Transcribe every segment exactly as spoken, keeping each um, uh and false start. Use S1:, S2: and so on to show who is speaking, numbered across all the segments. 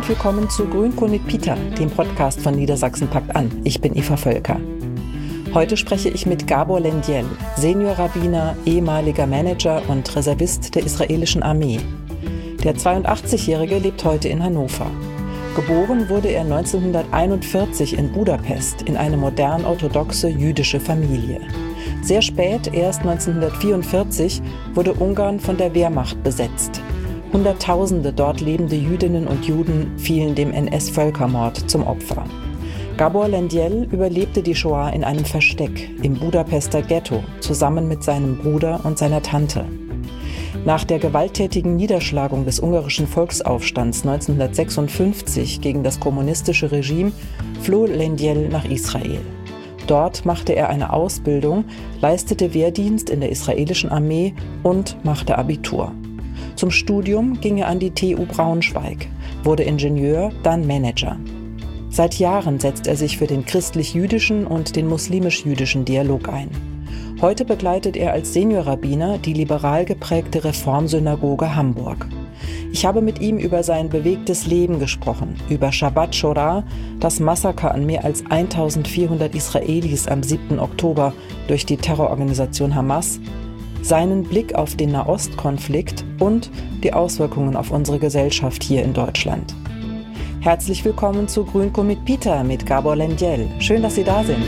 S1: willkommen zu Grünkohl mit Peter, dem Podcast von Niedersachsen packt an. Ich bin Eva Völker. Heute spreche ich mit Gabor Lendiel, Seniorrabbiner, ehemaliger Manager und Reservist der israelischen Armee. Der zweiundachtzigjährige lebt heute in Hannover. Geboren wurde er neunzehnhunderteinundvierzig in Budapest in eine modern-orthodoxe jüdische Familie. Sehr spät, erst neunzehnhundertvierundvierzig, wurde Ungarn von der Wehrmacht besetzt. Hunderttausende dort lebende Jüdinnen und Juden fielen dem N S-Völkermord zum Opfer. Gabor Lendiel überlebte die Shoah in einem Versteck im Budapester Ghetto zusammen mit seinem Bruder und seiner Tante. Nach der gewalttätigen Niederschlagung des ungarischen Volksaufstands neunzehnhundertsechsundfünfzig gegen das kommunistische Regime floh Lendiel nach Israel. Dort machte er eine Ausbildung, leistete Wehrdienst in der israelischen Armee und machte Abitur. Zum Studium ging er an die T U Braunschweig, wurde Ingenieur, dann Manager. Seit Jahren setzt er sich für den christlich-jüdischen und den muslimisch-jüdischen Dialog ein. Heute begleitet er als Seniorrabbiner die liberal geprägte Reformsynagoge Hamburg. Ich habe mit ihm über sein bewegtes Leben gesprochen, über Shabbat Shorah, das Massaker an mehr als eintausendvierhundert Israelis am siebten Oktober durch die Terrororganisation Hamas, seinen Blick auf den Nahostkonflikt und die Auswirkungen auf unsere Gesellschaft hier in Deutschland. Herzlich willkommen zu Grünkohl mit Peter mit Gabor Lendiel. Schön, dass Sie da sind.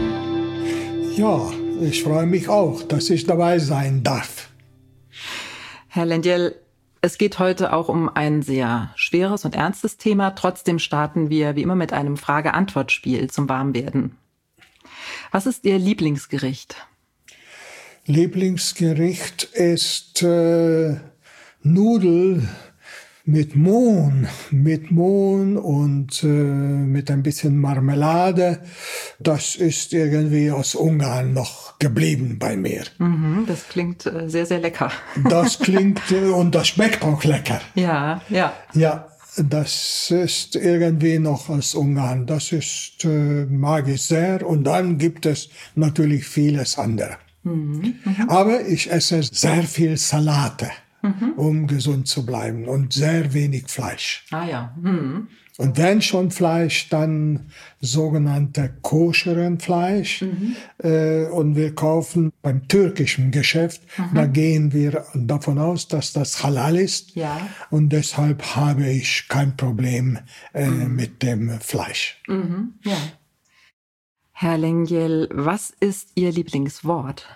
S2: Ja, ich freue mich auch, dass ich dabei sein darf.
S1: Herr Lendiel, es geht heute auch um ein sehr schweres und ernstes Thema. Trotzdem starten wir wie immer mit einem Frage-Antwort-Spiel zum Warmwerden. Was ist Ihr Lieblingsgericht?
S2: Lieblingsgericht ist äh, Nudel mit Mohn, mit Mohn und äh, mit ein bisschen Marmelade. Das ist irgendwie aus Ungarn noch geblieben bei mir.
S1: Mhm, das klingt äh, sehr, sehr lecker.
S2: Das klingt äh, und das schmeckt auch lecker.
S1: Ja, ja.
S2: Ja, das ist irgendwie noch aus Ungarn. Das ist, äh, mag ich sehr. Und dann gibt es natürlich vieles andere. Mhm, mh. Aber ich esse sehr viel Salate, mhm. um gesund zu bleiben und sehr wenig Fleisch.
S1: Ah ja. Mhm.
S2: Und wenn schon Fleisch, dann sogenannte koscheren Fleisch. Mhm. Äh, und wir kaufen beim türkischen Geschäft, mhm. da gehen wir davon aus, dass das halal ist.
S1: Ja.
S2: Und deshalb habe ich kein Problem äh, mhm. mit dem Fleisch.
S1: Mhm. Ja. Herr Lendiel, was ist Ihr Lieblingswort?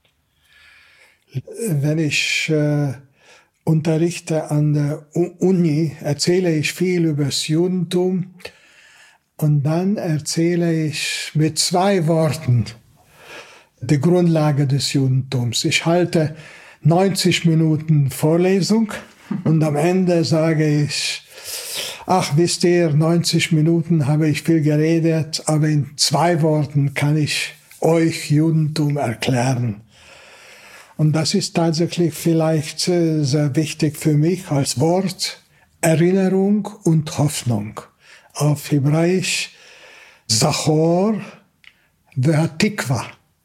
S2: Wenn ich äh, unterrichte an der Uni, erzähle ich viel über das Judentum und dann erzähle ich mit zwei Worten die Grundlage des Judentums. Ich halte neunzig Minuten Vorlesung und am Ende sage ich, ach, wisst ihr, neunzig Minuten habe ich viel geredet, aber in zwei Worten kann ich euch Judentum erklären. Und das ist tatsächlich vielleicht sehr wichtig für mich als Wort, Erinnerung und Hoffnung. Auf Hebräisch Zachor ve'Tikva.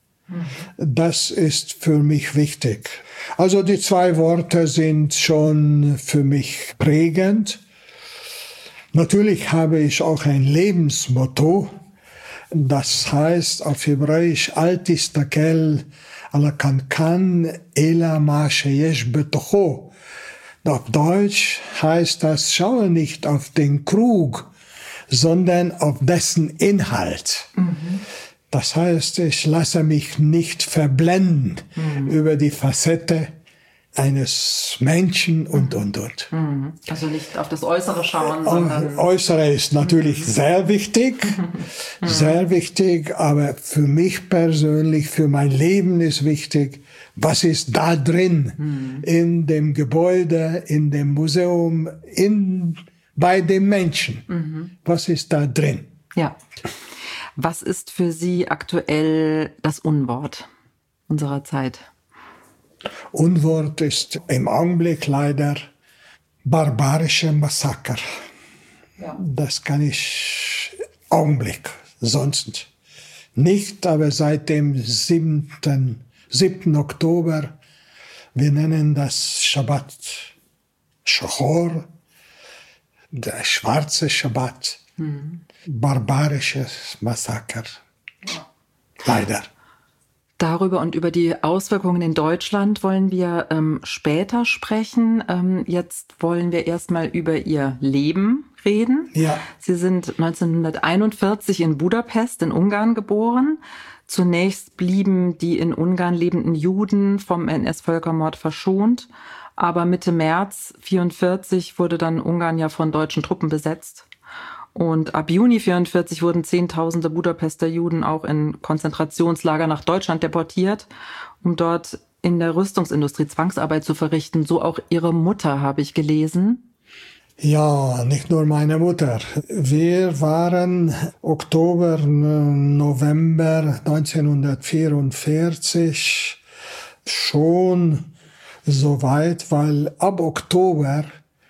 S2: Das ist für mich wichtig. Also die zwei Worte sind schon für mich prägend. Natürlich habe ich auch ein Lebensmotto. Das heißt auf Hebräisch Al tistakel ala kankan ela ma sheyesh betocho. Auf Deutsch heißt das, schaue nicht auf den Krug, sondern auf dessen Inhalt. Mhm. Das heißt, ich lasse mich nicht verblenden mhm. über die Facette eines Menschen und, und, und.
S1: Also nicht auf das Äußere schauen, sondern...
S2: Äußere ist natürlich mhm. sehr wichtig, mhm. sehr wichtig, aber für mich persönlich, für mein Leben ist wichtig, was ist da drin, mhm. in dem Gebäude, in dem Museum, in, bei dem Menschen. Mhm. Was ist da drin?
S1: Ja. Was ist für Sie aktuell das Unwort unserer Zeit?
S2: Unwort ist im Augenblick leider barbarische Massaker. Ja. Das kann ich Augenblick, sonst nicht, aber seit dem siebten Oktober, wir nennen das Shabbat Shachor, der schwarze Schabbat. Mhm. Barbarisches Massaker. Leider.
S1: Darüber und über die Auswirkungen in Deutschland wollen wir ähm, später sprechen. Ähm, jetzt wollen wir erstmal über Ihr Leben reden. Ja. Sie sind neunzehnhunderteinundvierzig in Budapest in Ungarn geboren. Zunächst blieben die in Ungarn lebenden Juden vom N S-Völkermord verschont. Aber Mitte März vierundvierzig wurde dann Ungarn ja von deutschen Truppen besetzt. Und ab Juni vierundvierzig wurden Zehntausende Budapester Juden auch in Konzentrationslager nach Deutschland deportiert, um dort in der Rüstungsindustrie Zwangsarbeit zu verrichten. So auch Ihre Mutter, habe ich gelesen.
S2: Ja, nicht nur meine Mutter. Wir waren Oktober, November neunzehnhundertvierundvierzig schon so weit, weil ab Oktober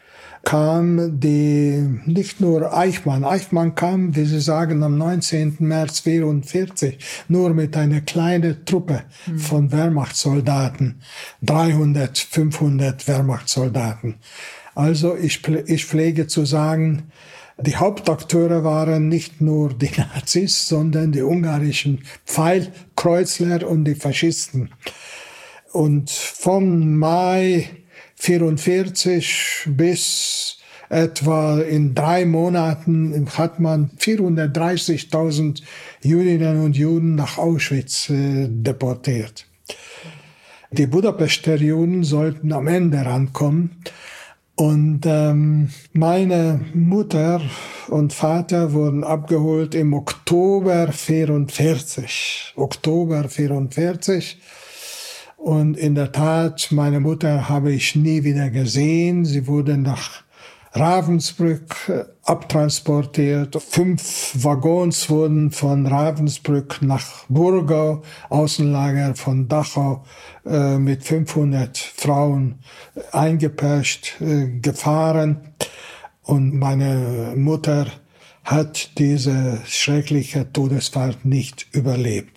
S2: kam die, nicht nur Eichmann. Eichmann kam, wie Sie sagen, am neunzehnten März vierundvierzig, nur mit einer kleinen Truppe mhm. von Wehrmachtssoldaten. dreihundert, fünfhundert Wehrmachtssoldaten. Also ich, ich pflege zu sagen, die Hauptakteure waren nicht nur die Nazis, sondern die ungarischen Pfeilkreuzler und die Faschisten. Und vom Mai vierundvierzig bis etwa in drei Monaten hat man vierhundertdreißigtausend Jüdinnen und Juden nach Auschwitz äh, deportiert. Die Budapester Juden sollten am Ende rankommen. Und ähm, meine Mutter und Vater wurden abgeholt im Oktober vierundvierzig. Oktober vierundvierzig. Und in der Tat, meine Mutter habe ich nie wieder gesehen. Sie wurde nach Ravensbrück abtransportiert. Fünf Waggons wurden von Ravensbrück nach Burgau, Außenlager von Dachau, äh, mit fünfhundert Frauen eingeperscht, äh, gefahren. Und meine Mutter hat diese schreckliche Todesfahrt nicht überlebt.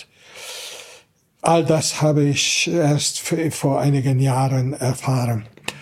S2: All das habe ich erst vor einigen Jahren erfahren.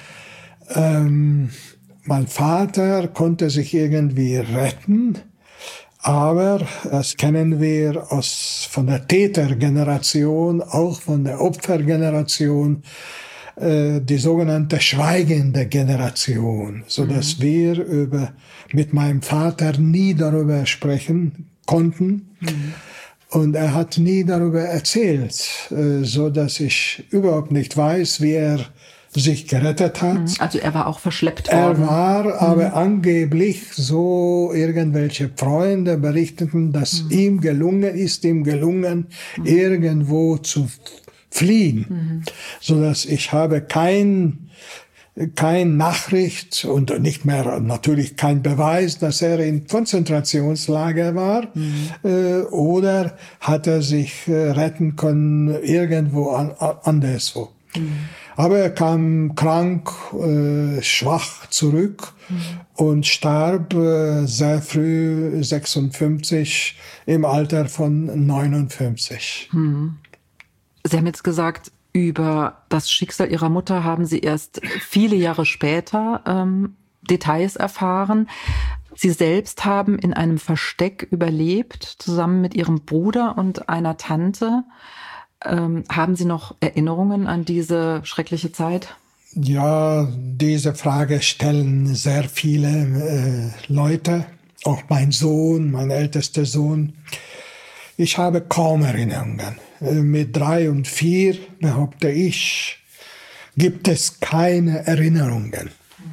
S2: Ähm, mein Vater konnte sich irgendwie retten, aber das kennen wir aus, von der Tätergeneration, auch von der Opfergeneration, äh, die sogenannte schweigende Generation, so dass mhm. wir über, mit meinem Vater nie darüber sprechen konnten. Mhm. Und er hat nie darüber erzählt, so dass ich überhaupt nicht weiß, wie er sich gerettet hat.
S1: Also er war auch verschleppt
S2: worden. Er war, aber mhm. angeblich so irgendwelche Freunde berichteten, dass mhm. ihm gelungen ist, ihm gelungen, mhm. irgendwo zu fliehen. Mhm. So dass ich habe kein kein Nachricht und nicht mehr natürlich kein Beweis, dass er in Konzentrationslager war, mhm. äh, oder hat er sich äh, retten können irgendwo an, anderswo. Mhm. Aber er kam krank, äh, schwach zurück mhm. und starb äh, sehr früh, sechsundfünfzig, im Alter von neunundfünfzig.
S1: Mhm. Sie haben jetzt gesagt, über das Schicksal Ihrer Mutter haben Sie erst viele Jahre später ähm, Details erfahren. Sie selbst haben in einem Versteck überlebt, zusammen mit Ihrem Bruder und einer Tante. Ähm, haben Sie noch Erinnerungen an diese schreckliche Zeit?
S2: Ja, diese Frage stellen sehr viele äh, Leute, auch mein Sohn, mein ältester Sohn. Ich habe kaum Erinnerungen. Mit drei und vier, behaupte ich, gibt es keine Erinnerungen.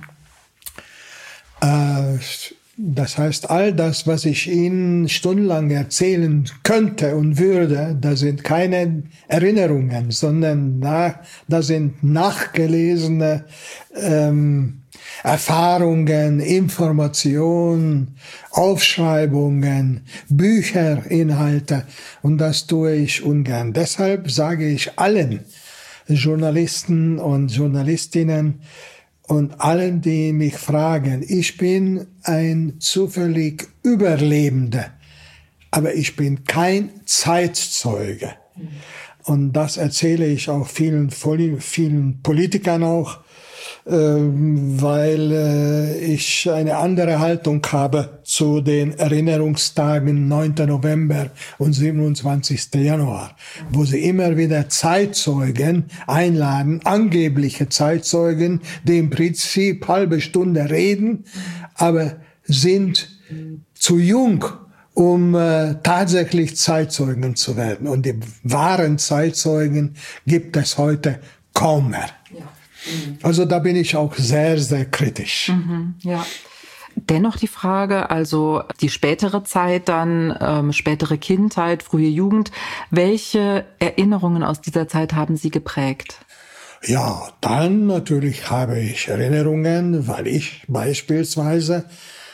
S2: Das heißt, all das, was ich Ihnen stundenlang erzählen könnte und würde, das sind keine Erinnerungen, sondern da, das sind nachgelesene ähm, Erfahrungen, Informationen, Aufschreibungen, Bücherinhalte, und das tue ich ungern. Deshalb sage ich allen Journalisten und Journalistinnen und allen, die mich fragen, ich bin ein zufällig Überlebender, aber ich bin kein Zeitzeuge. Und das erzähle ich auch vielen, vielen Politikern auch. weil ich eine andere Haltung habe zu den Erinnerungstagen neunten November und siebenundzwanzigsten Januar, wo sie immer wieder Zeitzeugen einladen, angebliche Zeitzeugen, die im Prinzip halbe Stunde reden, aber sind zu jung, um äh, tatsächlich Zeitzeugen zu werden. Und die wahren Zeitzeugen gibt es heute kaum mehr. Ja. Mhm. Also da bin ich auch sehr, sehr kritisch.
S1: Mhm, ja. Dennoch die Frage, also die spätere Zeit dann, ähm, spätere Kindheit, frühe Jugend, welche Erinnerungen aus dieser Zeit haben Sie geprägt?
S2: Ja, dann natürlich habe ich Erinnerungen, weil ich beispielsweise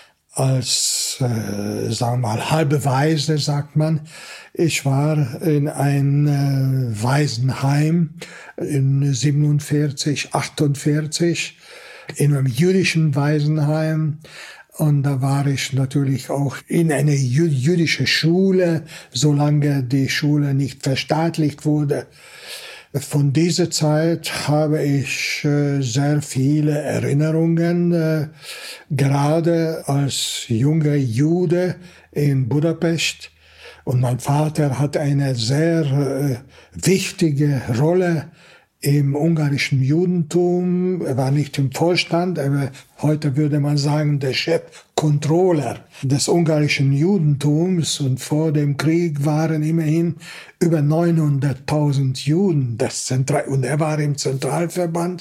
S2: als, äh, sagen wir mal, halbe Waise, sagt man, ich war in ein äh, Waisenheim in siebenundvierzig, achtundvierzig, in einem jüdischen Waisenheim. Und da war ich natürlich auch in eine jü- jüdische Schule, solange die Schule nicht verstaatlicht wurde. Von dieser Zeit habe ich äh, sehr viele Erinnerungen, äh, gerade als junger Jude in Budapest. Und mein Vater hat eine sehr äh, wichtige Rolle im ungarischen Judentum. Er war nicht im Vorstand, aber heute würde man sagen, der Chef-Controller des ungarischen Judentums. Und vor dem Krieg waren immerhin über neunhunderttausend Juden. Das Zentral- und er war im Zentralverband,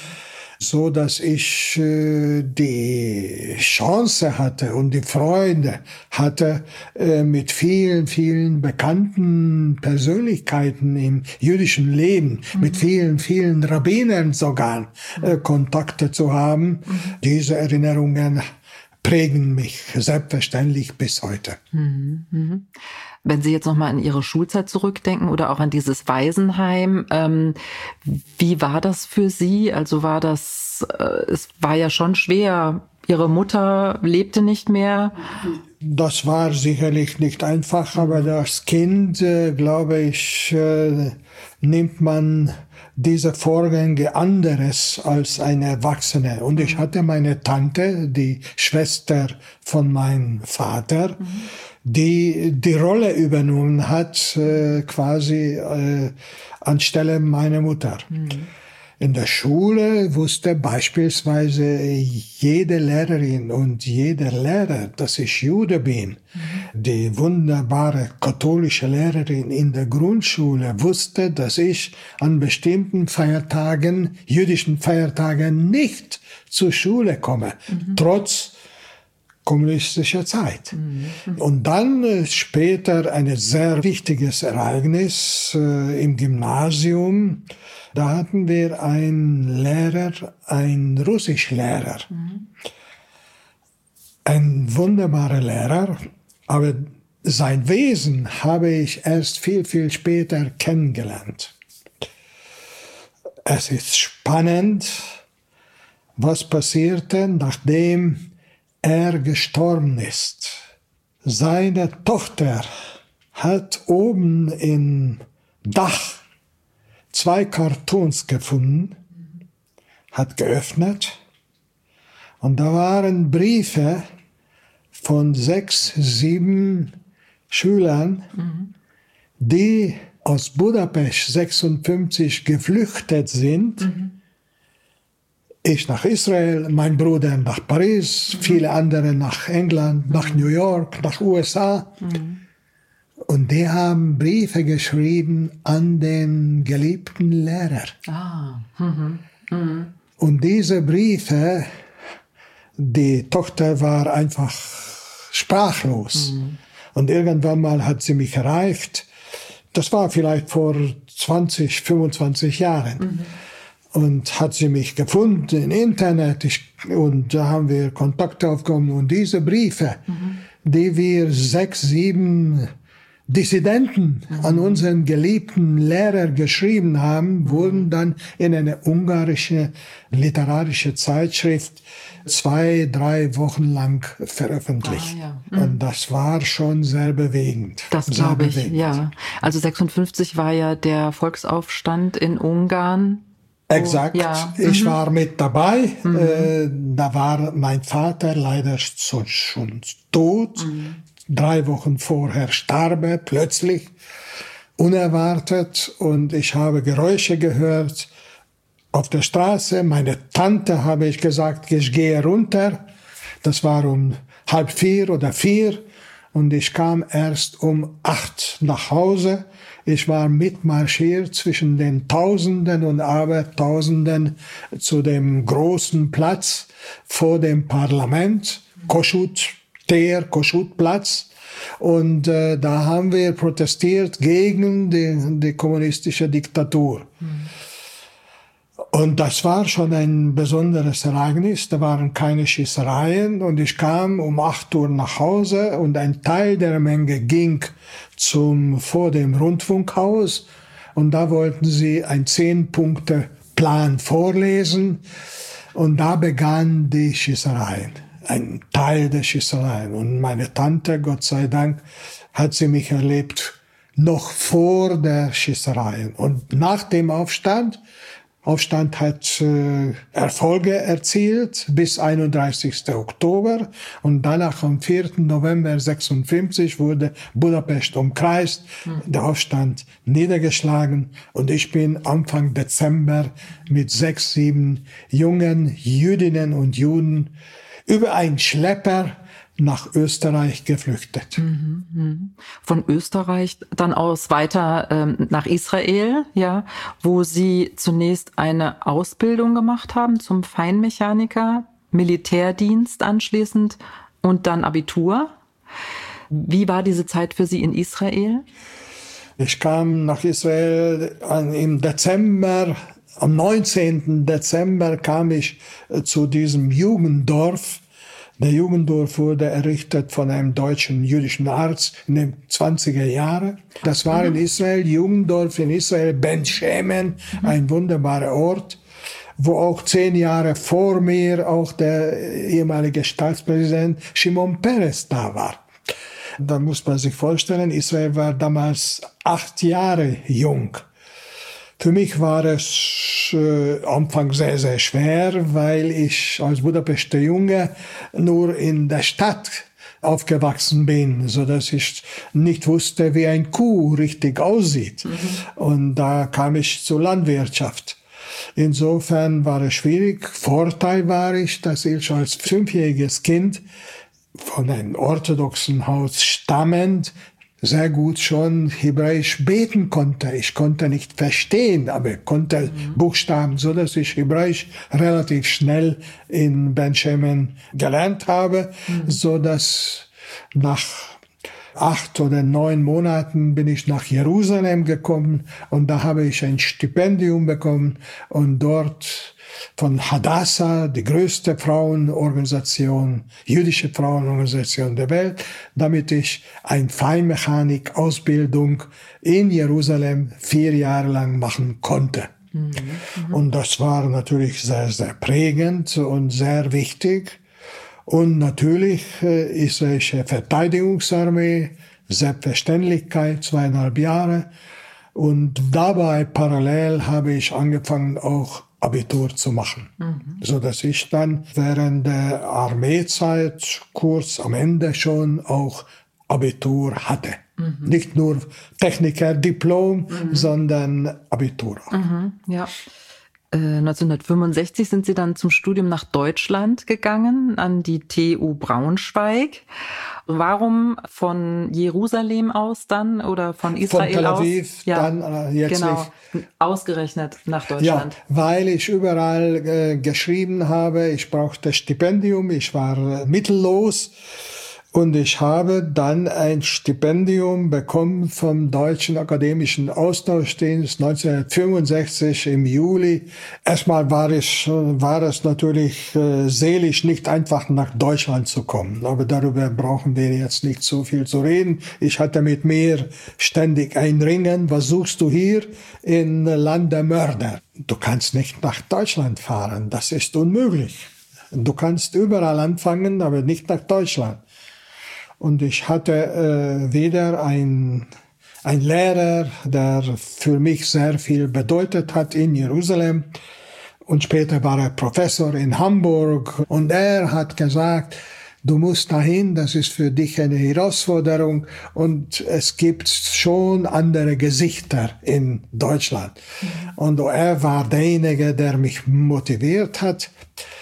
S2: so dass ich äh, die Chance hatte und die Freude hatte, äh, mit vielen, vielen bekannten Persönlichkeiten im jüdischen Leben, mhm. mit vielen, vielen Rabbinern sogar äh, Kontakte zu haben. Mhm. Diese Erinnerungen prägen mich selbstverständlich bis heute.
S1: Mhm. Wenn Sie jetzt nochmal an Ihre Schulzeit zurückdenken oder auch an dieses Waisenheim, ähm, wie war das für Sie? Also war das, äh, es war ja schon schwer. Ihre Mutter lebte nicht mehr.
S2: Das war sicherlich nicht einfach, aber als Kind, äh, glaube ich, äh, nimmt man diese Vorgänge anderes als eine Erwachsene. Und ich hatte meine Tante, die Schwester von meinem Vater, mhm. die die Rolle übernommen hat, äh, quasi äh, anstelle meiner Mutter. Mhm. In der Schule wusste beispielsweise jede Lehrerin und jeder Lehrer, dass ich Jude bin. Mhm. Die wunderbare katholische Lehrerin in der Grundschule wusste, dass ich an bestimmten Feiertagen, jüdischen Feiertagen, nicht zur Schule komme, mhm. trotz kommunistischer Zeit. Mhm. Und dann äh, später ein sehr wichtiges Ereignis äh, im Gymnasium. Da hatten wir einen Lehrer, einen Russischlehrer. Mhm. Ein wunderbarer Lehrer, aber sein Wesen habe ich erst viel, viel später kennengelernt. Es ist spannend, was passierte, nachdem er gestorben ist. Seine Tochter hat oben im Dach zwei Kartons gefunden, hat geöffnet und da waren Briefe von sechs, sieben Schülern, mhm. die aus Budapest sechsundfünfzig geflüchtet sind. Mhm. Ich nach Israel, mein Bruder nach Paris, mhm. viele andere nach England, mhm. nach New York, nach U S A. Mhm. Und die haben Briefe geschrieben an den geliebten Lehrer. Ah. Mhm. Mhm. Und diese Briefe, die Tochter war einfach sprachlos. Mhm. Und irgendwann mal hat sie mich erreicht. Das war vielleicht vor zwanzig, fünfundzwanzig Jahren. Mhm. Und hat sie mich gefunden im Internet. Ich, und da haben wir Kontakte aufgenommen. Und diese Briefe, mhm. die wir sechs, sieben Dissidenten mhm. an unseren geliebten Lehrer geschrieben haben, mhm. wurden dann in eine ungarische literarische Zeitschrift zwei, drei Wochen lang veröffentlicht. Ah, ja. mhm. Und das war schon sehr bewegend.
S1: Das glaube ich, bewegend. Ja. Also sechsundfünfzig war ja der Volksaufstand in Ungarn.
S2: Exakt.
S1: Ja.
S2: Ich
S1: mhm.
S2: war mit dabei.
S1: Mhm.
S2: Äh, da war mein Vater leider schon, schon tot. Mhm. Drei Wochen vorher starb er plötzlich, unerwartet. Und ich habe Geräusche gehört auf der Straße. Meine Tante habe ich gesagt, ich gehe runter. Das war um halb vier oder vier. Und ich kam erst um acht nach Hause. Ich war mitmarschiert zwischen den Tausenden und Abertausenden zu dem großen Platz vor dem Parlament, Kossuth, der Kossuth-Platz. Und äh, da haben wir protestiert gegen die, die kommunistische Diktatur. Mhm. Und das war schon ein besonderes Ereignis. Da waren keine Schießereien und ich kam um acht Uhr nach Hause und ein Teil der Menge ging zum, vor dem Rundfunkhaus und da wollten sie einen Zehn-Punkte-Plan vorlesen und da begannen die Schießereien. Ein Teil der Schießereien. Und meine Tante, Gott sei Dank, hat sie mich erlebt noch vor der Schießereien. Und nach dem Aufstand Aufstand hat äh, Erfolge erzielt bis einunddreißigsten Oktober und danach am vierten November sechsundfünfzig wurde Budapest umkreist, mhm. der Aufstand niedergeschlagen und ich bin Anfang Dezember mit sechs, sieben jungen Jüdinnen und Juden über einen Schlepper nach Österreich geflüchtet.
S1: Mhm, mh. Von Österreich dann aus weiter ähm, nach Israel, ja, wo Sie zunächst eine Ausbildung gemacht haben zum Feinmechaniker, Militärdienst anschließend und dann Abitur. Wie war diese Zeit für Sie in Israel?
S2: Ich kam nach Israel im Dezember, am neunzehnten Dezember kam ich zu diesem Jugenddorf. Der Jugenddorf wurde errichtet von einem deutschen jüdischen Arzt in den zwanziger Jahren. Das war in Israel, Jugenddorf in Israel, Ben Shemen, ein wunderbarer Ort, wo auch zehn Jahre vor mir auch der ehemalige Staatspräsident Shimon Peres da war. Da muss man sich vorstellen, Israel war damals acht Jahre jung. Für mich war es äh, Anfang sehr, sehr schwer, weil ich als Budapester Junge nur in der Stadt aufgewachsen bin, so dass ich nicht wusste, wie ein Kuh richtig aussieht. Mhm. Und da kam ich zur Landwirtschaft. Insofern war es schwierig. Vorteil war ich, dass ich als fünfjähriges Kind von einem orthodoxen Haus stammend sehr gut schon Hebräisch beten konnte. Ich konnte nicht verstehen, aber konnte mhm. Buchstaben, so dass ich Hebräisch relativ schnell in Ben Shemen gelernt habe, mhm. so dass nach acht oder neun Monaten bin ich nach Jerusalem gekommen und da habe ich ein Stipendium bekommen und dort von Hadassah, die größte Frauenorganisation, jüdische Frauenorganisation der Welt, damit ich eine Feinmechanik-Ausbildung in Jerusalem vier Jahre lang machen konnte. Mhm, und das war natürlich sehr, sehr prägend und sehr wichtig. Und natürlich äh, israelische Verteidigungsarmee, Selbstverständlichkeit, zweieinhalb Jahre. Und dabei parallel habe ich angefangen, auch Abitur zu machen. Mhm. So dass ich dann während der Armeezeit kurz am Ende schon auch Abitur hatte. Mhm. Nicht nur Technikerdiplom, mhm. sondern Abitur auch.
S1: Mhm. Ja. neunzehnhundertfünfundsechzig sind Sie dann zum Studium nach Deutschland gegangen, an die T U Braunschweig. Warum von Jerusalem aus dann oder von Israel aus?
S2: Von Tel Aviv,
S1: aus? Ja,
S2: dann äh, jetzt
S1: genau, ausgerechnet nach Deutschland.
S2: Ja, weil ich überall äh, geschrieben habe, ich brauchte Stipendium, ich war äh, mittellos. Und ich habe dann ein Stipendium bekommen vom Deutschen Akademischen Austauschdienst neunzehnhundertfünfundsechzig im Juli. Erstmal war es, war es natürlich äh, seelisch nicht einfach nach Deutschland zu kommen. Aber darüber brauchen wir jetzt nicht so viel zu reden. Ich hatte mit mir ständig ein Ringen. Was suchst du hier in Land der Mörder? Du kannst nicht nach Deutschland fahren. Das ist unmöglich. Du kannst überall anfangen, aber nicht nach Deutschland. Und ich hatte äh, wieder ein, ein Lehrer, der für mich sehr viel bedeutet hat in Jerusalem, Und später war er Professor in Hamburg. Und er hat gesagt, du musst dahin, das ist für dich eine Herausforderung. Und es gibt schon andere Gesichter in Deutschland. Mhm. Und er war derjenige, der mich motiviert hat.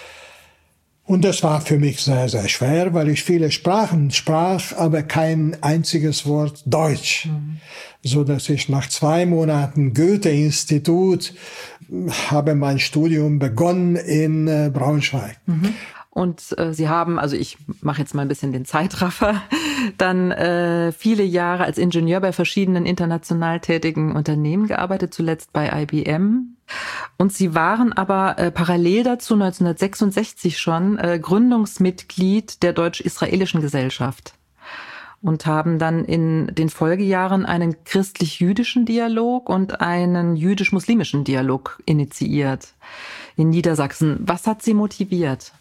S2: Und das war für mich sehr, sehr schwer, weil ich viele Sprachen sprach, aber kein einziges Wort Deutsch. Mhm. So dass ich nach zwei Monaten Goethe-Institut habe mein Studium begonnen in äh, Braunschweig.
S1: Mhm. Und äh, Sie haben, also ich mache jetzt mal ein bisschen den Zeitraffer, dann äh, viele Jahre als Ingenieur bei verschiedenen international tätigen Unternehmen gearbeitet, zuletzt bei I B M. Und Sie waren aber äh, parallel dazu neunzehnhundertsechsundsechzig schon äh, Gründungsmitglied der Deutsch-Israelischen Gesellschaft und haben dann in den Folgejahren einen christlich-jüdischen Dialog und einen jüdisch-muslimischen Dialog initiiert in Niedersachsen. Was hat Sie motiviert?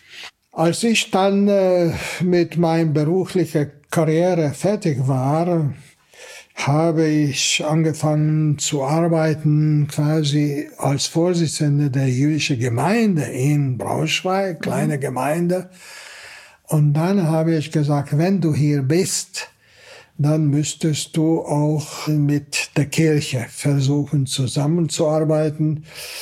S2: Als ich dann äh, mit meiner beruflichen Karriere fertig war, habe ich angefangen zu arbeiten quasi als Vorsitzender der jüdischen Gemeinde in Braunschweig, kleine Gemeinde. Und dann habe ich gesagt, wenn du hier bist, dann müsstest du auch mit der Kirche versuchen zusammenzuarbeiten,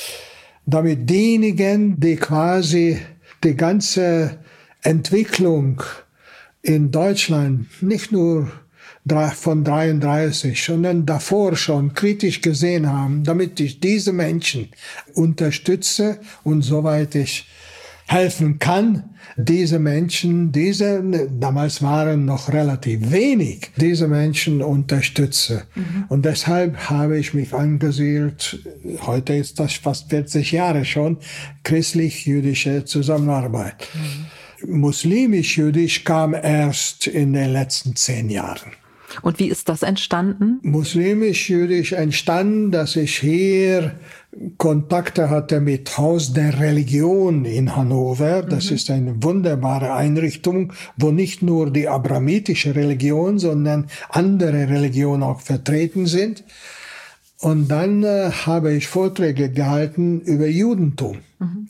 S2: damit diejenigen, die quasi die ganze Entwicklung in Deutschland, nicht nur von dreiunddreißig, sondern davor schon kritisch gesehen haben, damit ich diese Menschen unterstütze und soweit ich helfen kann, diese Menschen, diese, damals waren noch relativ wenig, diese Menschen unterstütze. Mhm. Und deshalb habe ich mich angesiedelt, heute ist das fast vierzig Jahre schon, christlich-jüdische Zusammenarbeit. Mhm. Muslimisch-jüdisch kam erst in den letzten zehn Jahren.
S1: Und wie ist das entstanden?
S2: Muslimisch-jüdisch entstanden, dass ich hier Kontakte hatte mit Haus der Religion in Hannover. Das mhm. ist eine wunderbare Einrichtung, wo nicht nur die abrahamitische Religion, sondern andere Religionen auch vertreten sind. Und dann äh, habe ich Vorträge gehalten über Judentum. Mhm.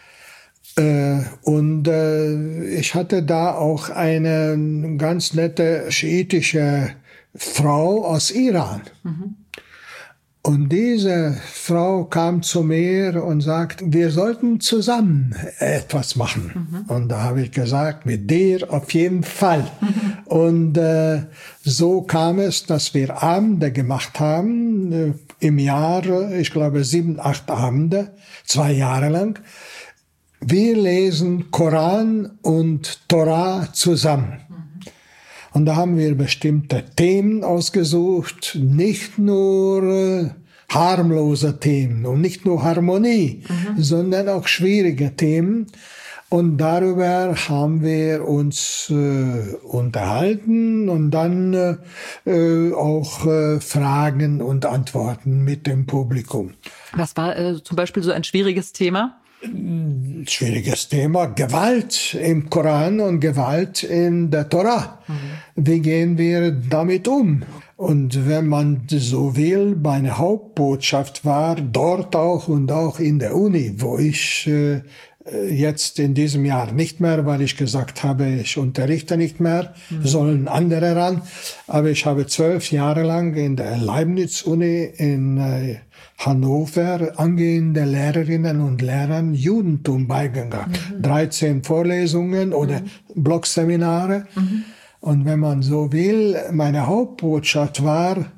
S2: Äh, und äh, ich hatte da auch eine ganz nette schiitische Frau aus Iran. Mhm. Und diese Frau kam zu mir und sagt, wir sollten zusammen etwas machen. Mhm. Und da habe ich gesagt, mit dir auf jeden Fall. Mhm. Und äh, so kam es, dass wir Abende gemacht haben, äh, im Jahr, ich glaube, sieben, acht Abende, zwei Jahre lang. Wir lesen Koran und Torah zusammen. Und da haben wir bestimmte Themen ausgesucht, nicht nur äh, harmlose Themen und nicht nur Harmonie, mhm. sondern auch schwierige Themen. Und darüber haben wir uns äh, unterhalten und dann äh, auch äh, Fragen und Antworten mit dem Publikum.
S1: Was war äh, zum Beispiel so ein schwieriges Thema?
S2: Schwieriges Thema, Gewalt im Koran und Gewalt in der Torah. Mhm. Wie gehen wir damit um? Und wenn man so will, meine Hauptbotschaft war dort auch und auch in der Uni, wo ich äh, jetzt in diesem Jahr nicht mehr, weil ich gesagt habe, ich unterrichte nicht mehr, mhm. sollen andere ran. Aber ich habe zwölf Jahre lang in der Leibniz-Uni in äh, Hannover angehende Lehrerinnen und Lehrern Judentum beigegangen. Mhm. dreizehn Vorlesungen oder mhm. Blogseminare. Mhm. Und wenn man so will, meine Hauptbotschaft war,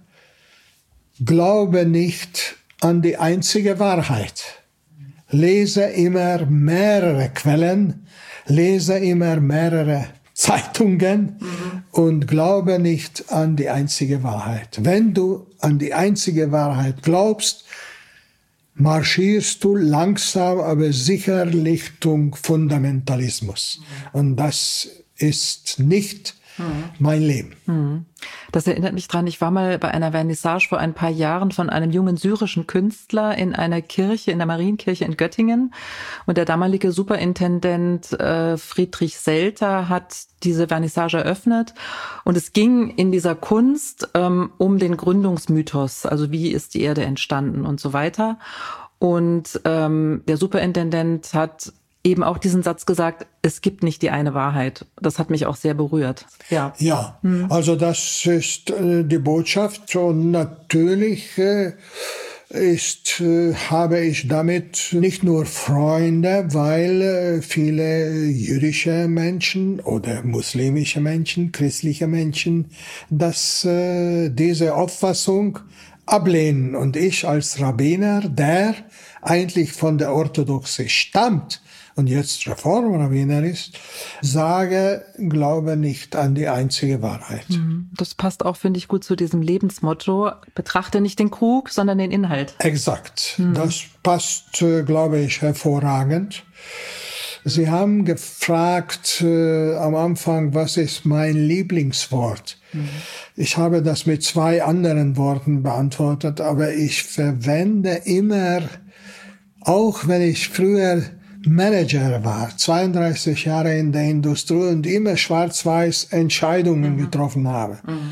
S2: glaube nicht an die einzige Wahrheit. Lese immer mehrere Quellen, lese immer mehrere Zeitungen mhm. und glaube nicht an die einzige Wahrheit. Wenn du an die einzige Wahrheit glaubst, marschierst du langsam, aber sicher Richtung Fundamentalismus. Mhm. Und das ist nicht mhm. mein Leben.
S1: Mhm. Das erinnert mich dran, ich war mal bei einer Vernissage vor ein paar Jahren von einem jungen syrischen Künstler in einer Kirche, in der Marienkirche in Göttingen. Und der damalige Superintendent äh, Friedrich Selter hat diese Vernissage eröffnet. Und es ging in dieser Kunst ähm, um den Gründungsmythos, also wie ist die Erde entstanden und so weiter. Und ähm, der Superintendent hat eben auch diesen Satz gesagt, es gibt nicht die eine Wahrheit. Das hat mich auch sehr berührt. Ja,
S2: ja hm. also das ist äh, die Botschaft. Und natürlich äh, ist, äh, habe ich damit nicht nur Freunde, weil äh, viele jüdische Menschen oder muslimische Menschen, christliche Menschen, dass äh, diese Auffassung ablehnen. Und ich als Rabbiner, der eigentlich von der Orthodoxie stammt und jetzt Reformrabbiner ist, sage, glaube nicht an die einzige Wahrheit.
S1: Das passt auch, finde ich, gut zu diesem Lebensmotto. Betrachte nicht den Krug, sondern den Inhalt.
S2: Exakt. Mhm. Das passt, glaube ich, hervorragend. Sie haben gefragt äh, am Anfang, was ist mein Lieblingswort? Mhm. Ich habe das mit zwei anderen Worten beantwortet, aber ich verwende immer, auch wenn ich früher Manager war, zweiunddreißig Jahre in der Industrie und immer schwarz-weiß Entscheidungen mhm. getroffen habe. Mhm.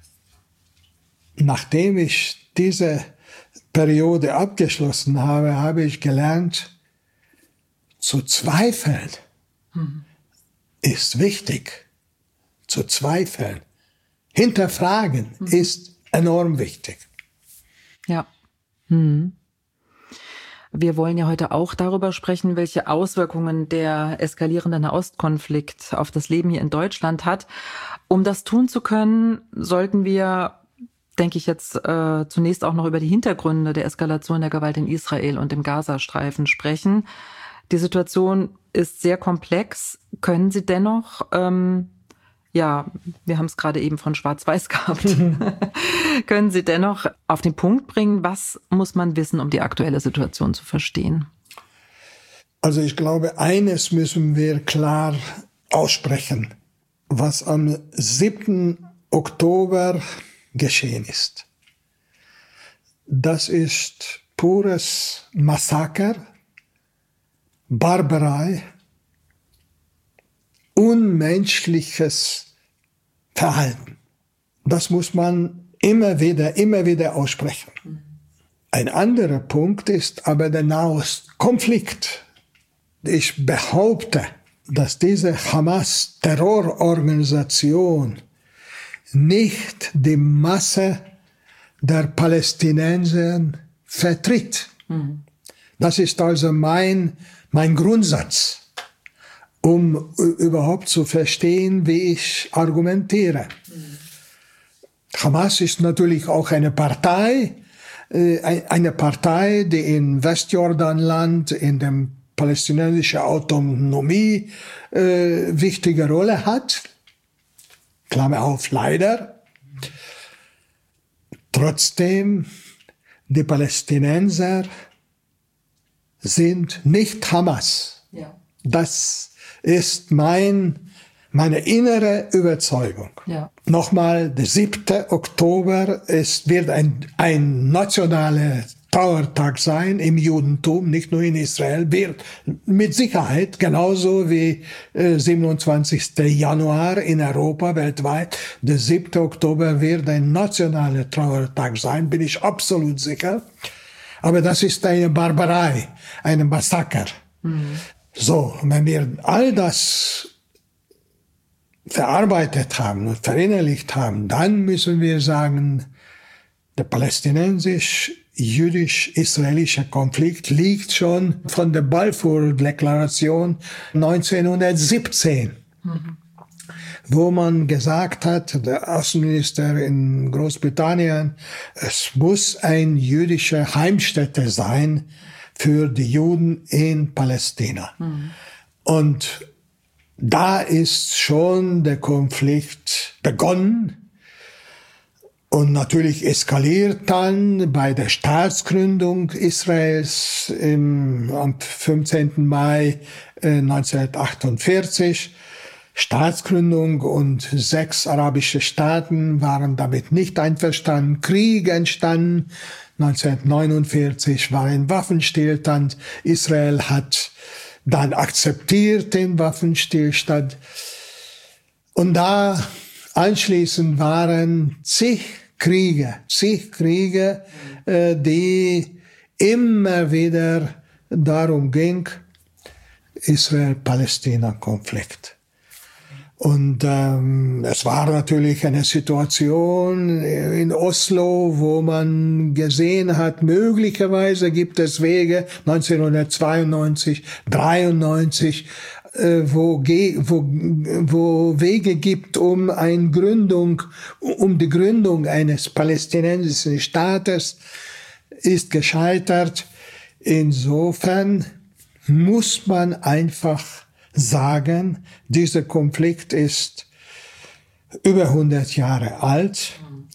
S2: Nachdem ich diese Periode abgeschlossen habe, habe ich gelernt, zu zweifeln mhm. ist wichtig. Zu zweifeln. Hinterfragen mhm. ist enorm wichtig.
S1: Ja. Mhm. Wir wollen ja heute auch darüber sprechen, welche Auswirkungen der eskalierende Nahostkonflikt auf das Leben hier in Deutschland hat. Um das tun zu können, sollten wir, denke ich jetzt, äh, zunächst auch noch über die Hintergründe der Eskalation der Gewalt in Israel und im Gazastreifen sprechen. Die Situation ist sehr komplex. Können Sie dennoch, ähm, ja, wir haben es gerade eben von Schwarz-Weiß gehabt, können Sie dennoch auf den Punkt bringen, was muss man wissen, um die aktuelle Situation zu verstehen?
S2: Also ich glaube, eines müssen wir klar aussprechen, was am siebten Oktober geschehen ist. Das ist pures Massaker, Barbarei, unmenschliches Verhalten. Das muss man immer wieder, immer wieder aussprechen. Ein anderer Punkt ist aber der Nahostkonflikt. Ich behaupte, dass diese Hamas-Terrororganisation nicht die Masse der Palästinenser vertritt. Mhm. Das ist also mein, mein Grundsatz, um überhaupt zu verstehen, wie ich argumentiere. Mhm. Hamas ist natürlich auch eine Partei, äh, eine Partei, die in Westjordanland, in dem palästinensischen Autonomie, äh, wichtige Rolle hat. Klammer auf, leider. Trotzdem, die Palästinenser sind nicht Hamas. Ja. Das ist mein, meine innere Überzeugung. Ja. Nochmal, der siebte Oktober ist, wird ein, ein nationaler Trauertag sein im Judentum, nicht nur in Israel, wird mit Sicherheit genauso wie äh, siebenundzwanzigsten Januar in Europa weltweit. Der siebte Oktober wird ein nationaler Trauertag sein, bin ich absolut sicher. Aber das ist eine Barbarei, ein Massaker. Mhm. So, wenn wir all das verarbeitet haben und verinnerlicht haben, dann müssen wir sagen, der palästinensisch-jüdisch-israelische Konflikt liegt schon von der Balfour-Deklaration neunzehnhundertsiebzehn, mhm. wo man gesagt hat, der Außenminister in Großbritannien, es muss eine jüdische Heimstätte sein für die Juden in Palästina. Mhm. Und da ist schon der Konflikt begonnen. Und natürlich eskaliert dann bei der Staatsgründung Israels im, am fünfzehnten Mai äh, neunzehnhundertachtundvierzig. Staatsgründung und sechs arabische Staaten waren damit nicht einverstanden. Krieg entstanden. neunzehnhundertneunundvierzig war ein Waffenstillstand. Israel hat dann akzeptiert den Waffenstillstand. Und da anschließend waren zig Kriege, zig Kriege, äh, die immer wieder darum ging, Israel-Palästina-Konflikt. Und ähm, es war natürlich eine Situation in Oslo, wo man gesehen hat, möglicherweise gibt es Wege, neunzehnhundertzweiundneunzig, dreiundneunzig, äh, wo, wo, wo Wege gibt, um eine Gründung, um die Gründung eines palästinensischen Staates, ist gescheitert. Insofern muss man einfach sagen, dieser Konflikt ist über hundert Jahre alt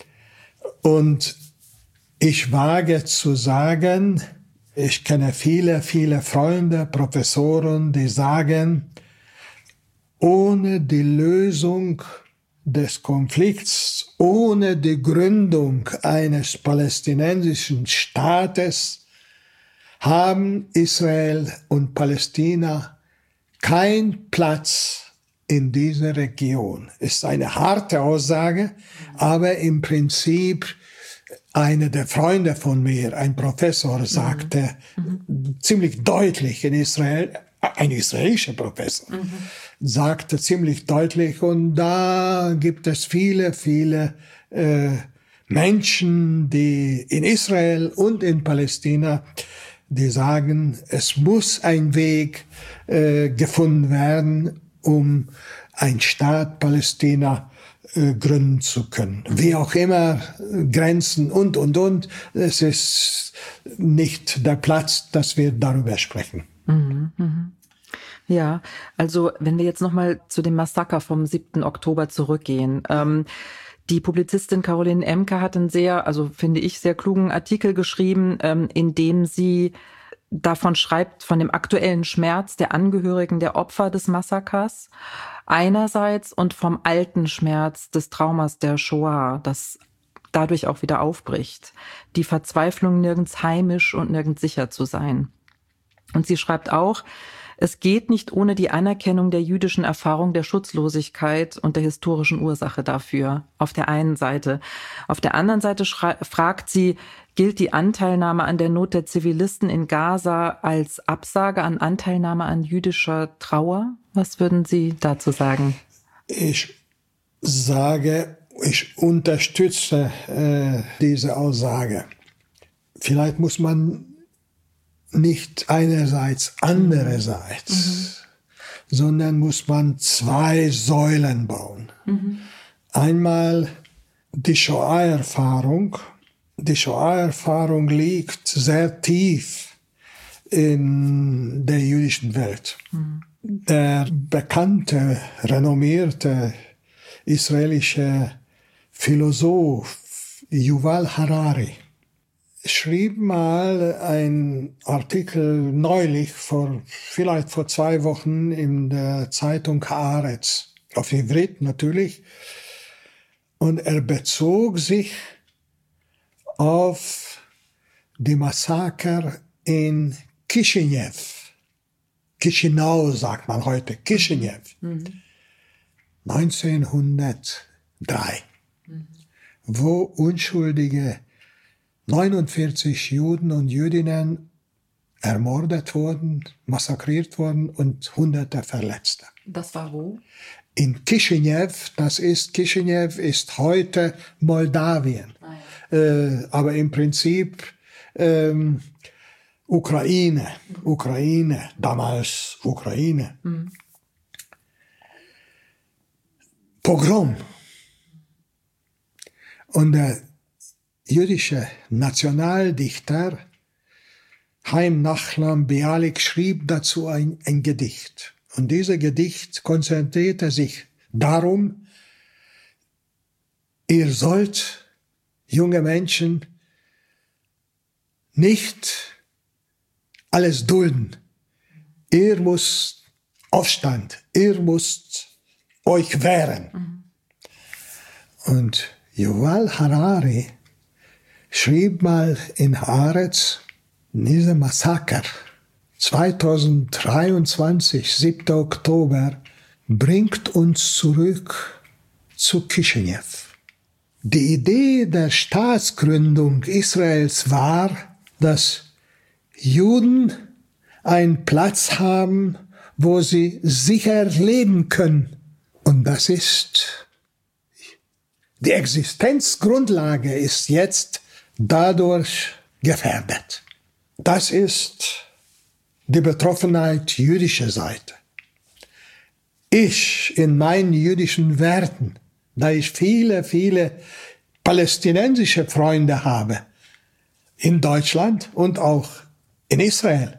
S2: und ich wage zu sagen, ich kenne viele, viele Freunde, Professoren, die sagen, ohne die Lösung des Konflikts, ohne die Gründung eines palästinensischen Staates haben Israel und Palästina kein Platz in dieser Region. Ist eine harte Aussage, aber im Prinzip einer der Freunde von mir, ein Professor, sagte mhm. ziemlich deutlich in Israel, ein israelischer Professor, mhm. sagte ziemlich deutlich, und da gibt es viele, viele äh, Menschen, die in Israel und in Palästina, die sagen, es muss ein Weg äh, gefunden werden, um ein Staat Palästina äh, gründen zu können. Wie auch immer, Grenzen und, und, und. Es ist nicht der Platz, dass wir darüber sprechen.
S1: Mhm, mhm. Ja, also wenn wir jetzt nochmal zu dem Massaker vom siebten Oktober zurückgehen. Ähm, Die Publizistin Caroline Emke hat einen sehr, also finde ich, sehr klugen Artikel geschrieben, ähm, in dem sie davon schreibt, von dem aktuellen Schmerz der Angehörigen der Opfer des Massakers einerseits und vom alten Schmerz des Traumas der Shoah, das dadurch auch wieder aufbricht. Die Verzweiflung, nirgends heimisch und nirgends sicher zu sein. Und sie schreibt auch, es geht nicht ohne die Anerkennung der jüdischen Erfahrung der Schutzlosigkeit und der historischen Ursache dafür. Auf der einen Seite. Auf der anderen Seite fragt sie, gilt die Anteilnahme an der Not der Zivilisten in Gaza als Absage an Anteilnahme an jüdischer Trauer? Was würden Sie dazu sagen?
S2: Ich sage, ich unterstütze äh, diese Aussage. Vielleicht muss man nicht einerseits, andererseits, mhm. sondern muss man zwei Säulen bauen. Mhm. Einmal die Shoah-Erfahrung. Die Shoah-Erfahrung liegt sehr tief in der jüdischen Welt. Mhm. Der bekannte, renommierte israelische Philosoph Yuval Harari schrieb mal einen Artikel neulich, vor, vielleicht vor zwei Wochen, in der Zeitung Haaretz, auf Ivrit natürlich, und er bezog sich auf die Massaker in Kishinew. Chisinau sagt man heute, Kishinew. Mhm. neunzehnhundertdrei, mhm. wo unschuldige neunundvierzig Juden und Jüdinnen ermordet wurden, massakriert wurden und Hunderte Verletzte.
S1: Das war wo?
S2: In Kishinew, das ist, Kishinew ist heute Moldawien. Ah, ja. äh, aber im Prinzip ähm, Ukraine, mhm. Ukraine, damals Ukraine. Mhm. Pogrom. Und der jüdische Nationaldichter Chaim Nachman Bialik schrieb dazu ein, ein Gedicht. Und dieser Gedicht konzentrierte sich darum, ihr sollt, junge Menschen, nicht alles dulden. Ihr müsst Aufstand, ihr müsst euch wehren. Mhm. Und Yuval Harari schrieb mal in Haaretz, dieser Massaker zweitausenddreiundzwanzig, siebter Oktober, bringt uns zurück zu Kishinew. Die Idee der Staatsgründung Israels war, dass Juden einen Platz haben, wo sie sicher leben können. Und das ist, die Existenzgrundlage ist jetzt dadurch gefährdet. Das ist die Betroffenheit jüdischer Seite. Ich in meinen jüdischen Werten, da ich viele, viele palästinensische Freunde habe, in Deutschland und auch in Israel,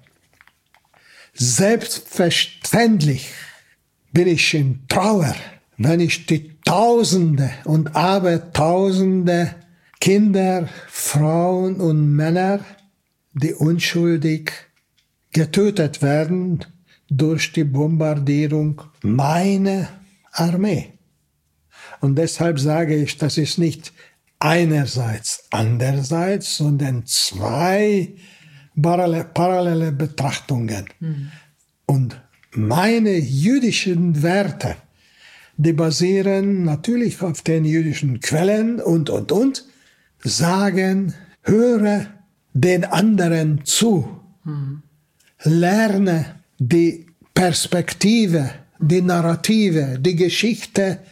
S2: selbstverständlich bin ich in Trauer, wenn ich die Tausende und Abertausende Kinder, Frauen und Männer, die unschuldig getötet werden durch die Bombardierung meiner Armee. Und deshalb sage ich, das ist nicht einerseits, andererseits, sondern zwei parallele Betrachtungen. Mhm. Und meine jüdischen Werte, die basieren natürlich auf den jüdischen Quellen und, und, und, sagen, höre den anderen zu, mhm. lerne die Perspektive, die Narrative, die Geschichte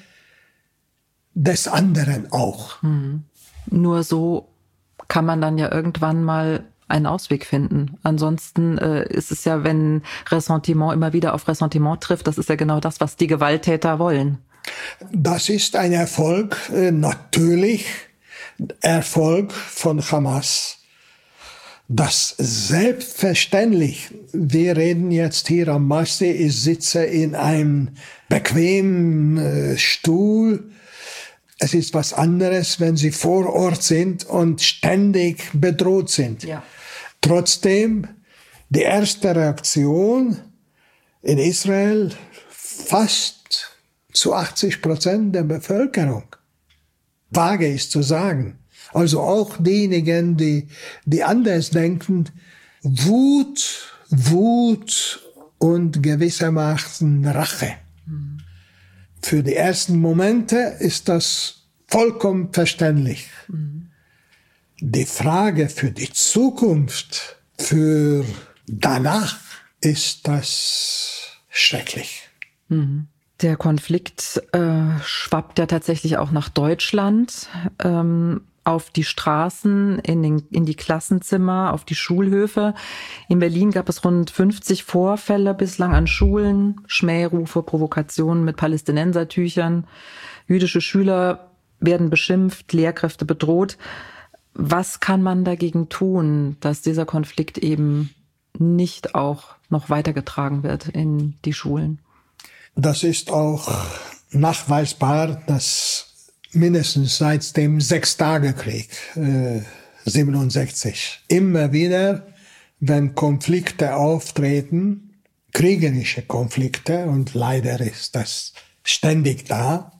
S2: des anderen auch.
S1: Mhm. Nur so kann man dann ja irgendwann mal einen Ausweg finden. Ansonsten äh, ist es ja, wenn Ressentiment immer wieder auf Ressentiment trifft, das ist ja genau das, was die Gewalttäter wollen.
S2: Das ist ein Erfolg, äh, natürlich Erfolg von Hamas. Das selbstverständlich, wir reden jetzt hier am Masjid, ich sitze in einem bequemen äh, Stuhl. Es ist was anderes, wenn Sie vor Ort sind und ständig bedroht sind. Ja. Trotzdem, die erste Reaktion in Israel, fast zu achtzig Prozent der Bevölkerung, wage ich zu sagen, also auch diejenigen, die, die anders denken, Wut, Wut und gewissermaßen Rache. Mhm. Für die ersten Momente ist das vollkommen verständlich. Mhm. Die Frage für die Zukunft, für danach, ist das schrecklich.
S1: Mhm. Der Konflikt äh, schwappt ja tatsächlich auch nach Deutschland, ähm, auf die Straßen, in, den, in die Klassenzimmer, auf die Schulhöfe. In Berlin gab es rund fünfzig Vorfälle bislang an Schulen, Schmährufe, Provokationen mit Palästinensertüchern. Jüdische Schüler werden beschimpft, Lehrkräfte bedroht. Was kann man dagegen tun, dass dieser Konflikt eben nicht auch noch weitergetragen wird in die Schulen?
S2: Das ist auch nachweisbar, dass mindestens seit dem Sechstagekrieg äh, siebenundsechzig immer wieder, wenn Konflikte auftreten, kriegerische Konflikte, und leider ist das ständig da,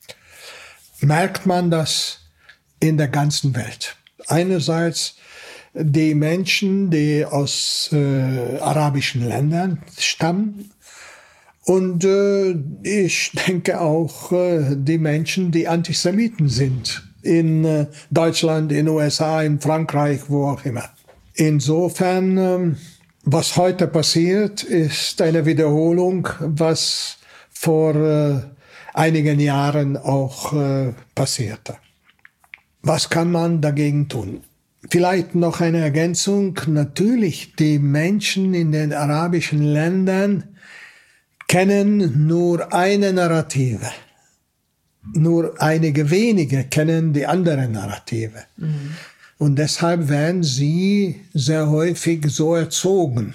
S2: merkt man das in der ganzen Welt. Einerseits die Menschen, die aus äh, arabischen Ländern stammen, und äh, ich denke auch äh, die Menschen, die Antisemiten sind, in äh, Deutschland, in den U S A, in Frankreich, wo auch immer. Insofern, äh, was heute passiert, ist eine Wiederholung, was vor äh, einigen Jahren auch äh, passierte. Was kann man dagegen tun? Vielleicht noch eine Ergänzung. Natürlich, die Menschen in den arabischen Ländern kennen nur eine Narrative. Nur einige wenige kennen die andere Narrative. Mhm. Und deshalb werden sie sehr häufig so erzogen,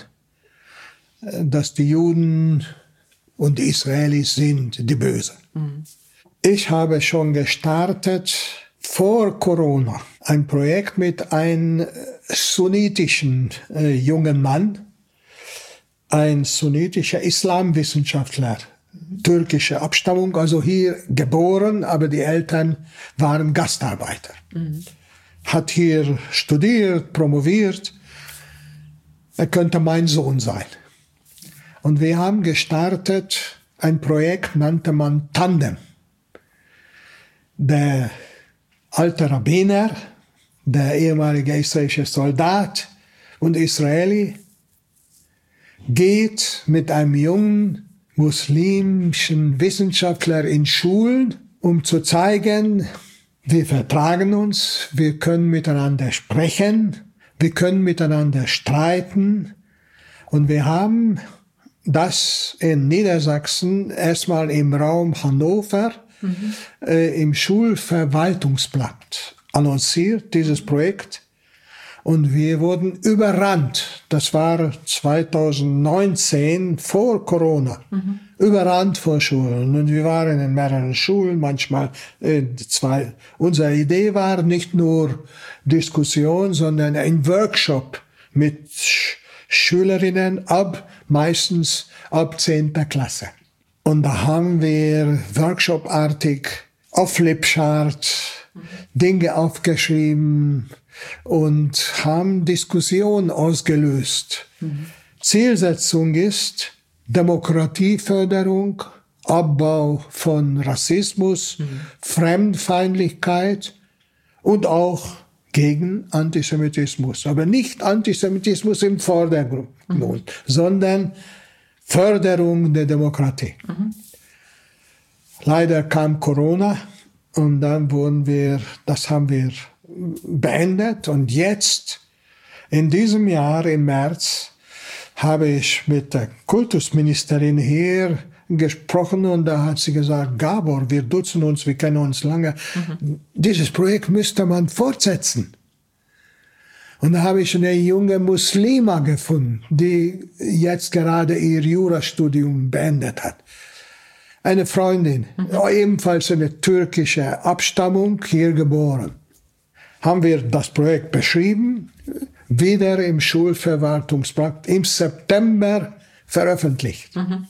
S2: dass die Juden und die Israelis sind die Bösen. Mhm. Ich habe schon gestartet, vor Corona, ein Projekt mit einem sunnitischen äh, jungen Mann, ein sunnitischer Islamwissenschaftler, türkische Abstammung, also hier geboren, aber die Eltern waren Gastarbeiter. Mhm. Hat hier studiert, promoviert. Er könnte mein Sohn sein. Und wir haben gestartet, ein Projekt nannte man Tandem. Der alte Rabbiner, der ehemalige israelische Soldat, und Israeli geht mit einem jungen muslimischen Wissenschaftler in Schulen, um zu zeigen, wir vertragen uns, wir können miteinander sprechen, wir können miteinander streiten. Und wir haben das in Niedersachsen erstmal im Raum Hannover mhm. äh, im Schulverwaltungsblatt annonciert, dieses Projekt. Und wir wurden überrannt. Das war zweitausendneunzehn, vor Corona. Mhm. Überrannt vor Schulen. Und wir waren in mehreren Schulen, manchmal äh, zwei. Unsere Idee war nicht nur Diskussion, sondern ein Workshop mit Sch- Schülerinnen ab, meistens ab zehnter Klasse. Und da haben wir workshopartig auf Flipchart mhm. Dinge aufgeschrieben und haben Diskussionen ausgelöst. Mhm. Zielsetzung ist Demokratieförderung, Abbau von Rassismus, mhm. Fremdfeindlichkeit und auch gegen Antisemitismus. Aber nicht Antisemitismus im Vordergrund, mhm. sondern Förderung der Demokratie. Mhm. Leider kam Corona und dann wurden wir, das haben wir beendet. Und jetzt, in diesem Jahr, im März, habe ich mit der Kultusministerin hier gesprochen und da hat sie gesagt, Gabor, wir duzen uns, wir kennen uns lange. Mhm. Dieses Projekt müsste man fortsetzen. Und da habe ich eine junge Muslima gefunden, die jetzt gerade ihr Jurastudium beendet hat. Eine Freundin, mhm. ebenfalls eine türkische Abstammung, hier geboren. Haben wir das Projekt beschrieben, wieder im Schulverwaltungsblatt im September veröffentlicht. Mhm.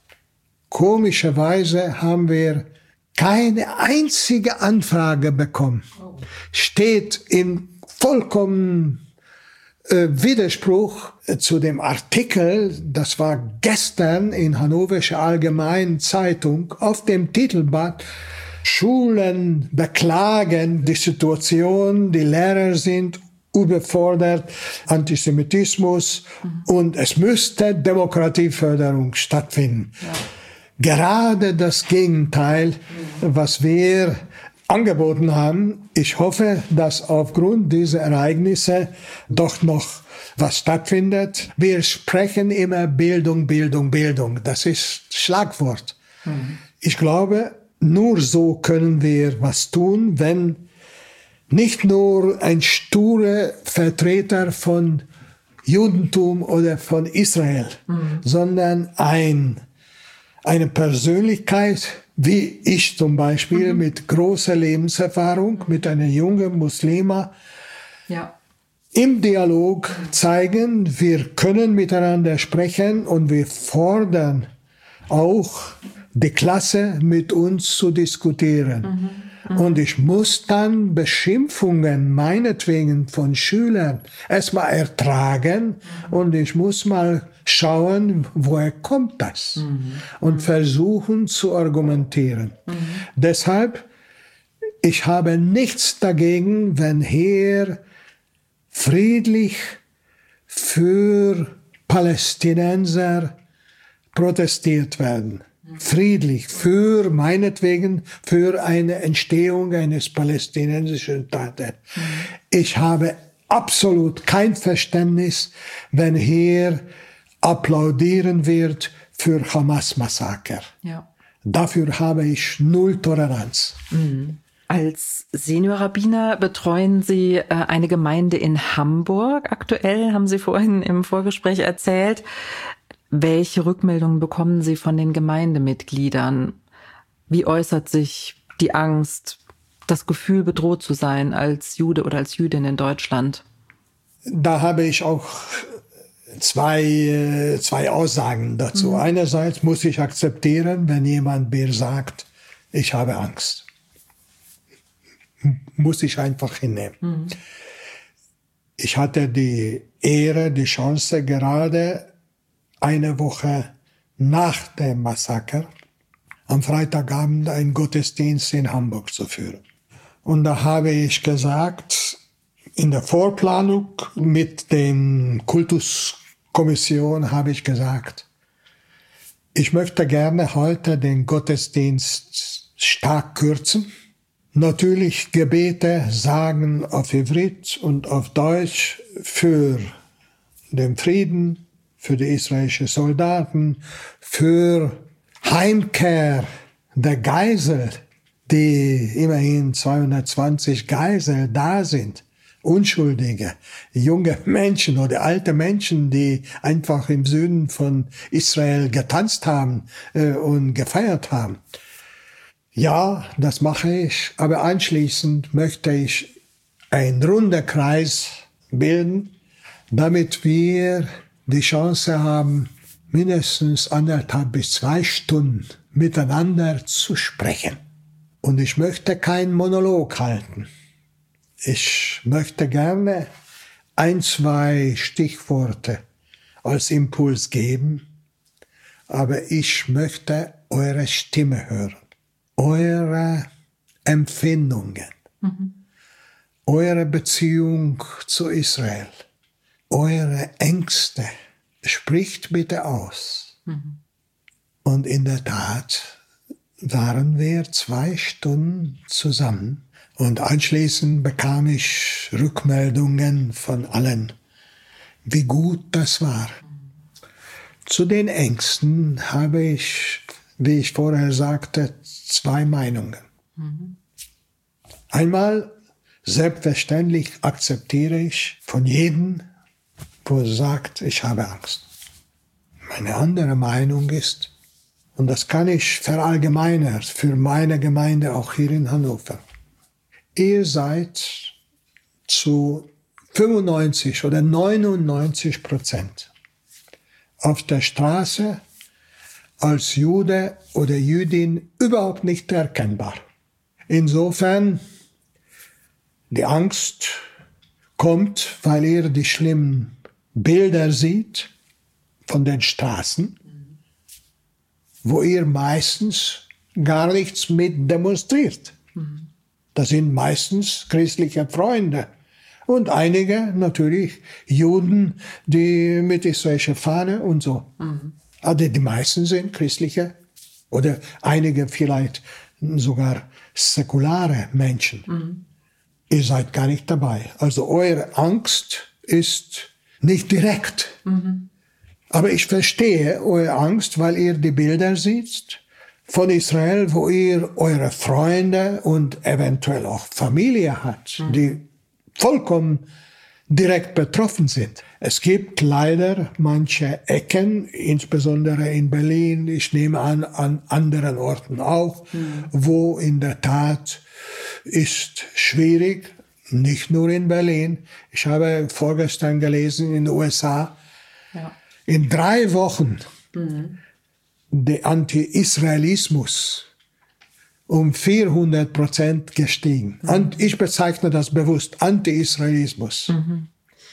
S2: Komischerweise haben wir keine einzige Anfrage bekommen. Oh. Steht in vollkommen äh, Widerspruch äh, zu dem Artikel, das war gestern in Hannoversche Allgemeinen Zeitung auf dem Titelblatt: Schulen beklagen die Situation, die Lehrer sind überfordert, Antisemitismus mhm. und es müsste Demokratieförderung stattfinden. Ja. Gerade das Gegenteil, was wir angeboten haben. Ich hoffe, dass aufgrund dieser Ereignisse doch noch was stattfindet. Wir sprechen immer Bildung, Bildung, Bildung. Das ist Schlagwort. Mhm. Ich glaube, nur so können wir was tun, wenn nicht nur ein sturer Vertreter von Judentum oder von Israel, mhm. sondern ein eine Persönlichkeit, wie ich zum Beispiel, mhm. mit großer Lebenserfahrung, mit einer jungen Muslima, ja. im Dialog zeigen, wir können miteinander sprechen und wir fordern auch die Klasse mit uns zu diskutieren. Mhm. Mhm. Und ich muss dann Beschimpfungen meinetwegen von Schülern erstmal ertragen mhm. und ich muss mal schauen, woher kommt das? Mhm. Und versuchen zu argumentieren. Mhm. Deshalb, ich habe nichts dagegen, wenn hier friedlich für Palästinenser protestiert werden. Mhm. Friedlich, für meinetwegen, für eine Entstehung eines palästinensischen Staates. Mhm. Ich habe absolut kein Verständnis, wenn hier applaudieren wird für Hamas-Massaker. Ja. Dafür habe ich null Toleranz.
S1: Mhm. Als Seniorrabbiner betreuen Sie äh, eine Gemeinde in Hamburg. Aktuell, haben Sie vorhin im Vorgespräch erzählt. Welche Rückmeldungen bekommen Sie von den Gemeindemitgliedern? Wie äußert sich die Angst, das Gefühl, bedroht zu sein als Jude oder als Jüdin in Deutschland?
S2: Da habe ich auch zwei, zwei Aussagen dazu. Mhm. Einerseits muss ich akzeptieren, wenn jemand mir sagt, ich habe Angst. Muss ich einfach hinnehmen. Mhm. Ich hatte die Ehre, die Chance, gerade eine Woche nach dem Massaker am Freitagabend einen Gottesdienst in Hamburg zu führen. Und da habe ich gesagt, In der Vorplanung mit den Kultuskommission habe ich gesagt, ich möchte gerne heute den Gottesdienst stark kürzen. Natürlich Gebete sagen auf Ivrit und auf Deutsch für den Frieden, für die israelischen Soldaten, für Heimkehr der Geisel, die immerhin zweihundertzwanzig Geisel da sind. Unschuldige, junge Menschen oder alte Menschen, die einfach im Süden von Israel getanzt haben äh, und gefeiert haben. Ja, das mache ich, aber anschließend möchte ich einen runden Kreis bilden, damit wir die Chance haben, mindestens anderthalb bis zwei Stunden miteinander zu sprechen. Und ich möchte keinen Monolog halten. Ich möchte gerne ein, zwei Stichworte als Impuls geben, aber ich möchte eure Stimme hören, eure Empfindungen, mhm. eure Beziehung zu Israel, eure Ängste. Spricht bitte aus. Mhm. Und in der Tat waren wir zwei Stunden zusammen. Und anschließend bekam ich Rückmeldungen von allen, wie gut das war. Zu den Ängsten habe ich, wie ich vorher sagte, zwei Meinungen. Mhm. Einmal, selbstverständlich akzeptiere ich von jedem, wo er sagt, ich habe Angst. Meine andere Meinung ist, und das kann ich verallgemeinern für meine Gemeinde auch hier in Hannover, ihr seid zu fünfundneunzig oder neunundneunzig Prozent auf der Straße als Jude oder Jüdin überhaupt nicht erkennbar. Insofern, die Angst kommt, weil ihr die schlimmen Bilder seht von den Straßen, wo ihr meistens gar nichts mit demonstriert. Mhm. Das sind meistens christliche Freunde und einige natürlich Juden, die mit israelischer Fahne und so. Mhm. Also die meisten sind christliche oder einige vielleicht sogar säkulare Menschen. Mhm. Ihr seid gar nicht dabei. Also eure Angst ist nicht direkt. Mhm. Aber ich verstehe eure Angst, weil ihr die Bilder seht von Israel, wo ihr eure Freunde und eventuell auch Familie habt, mhm. die vollkommen direkt betroffen sind. Es gibt leider manche Ecken, insbesondere in Berlin, ich nehme an, an anderen Orten auch, mhm. wo in der Tat ist schwierig, nicht nur in Berlin. Ich habe vorgestern gelesen in den U S A, ja. in drei Wochen mhm. der Anti-Israelismus um vierhundert Prozent gestiegen. Mhm. Und ich bezeichne das bewusst, Anti-Israelismus. Mhm.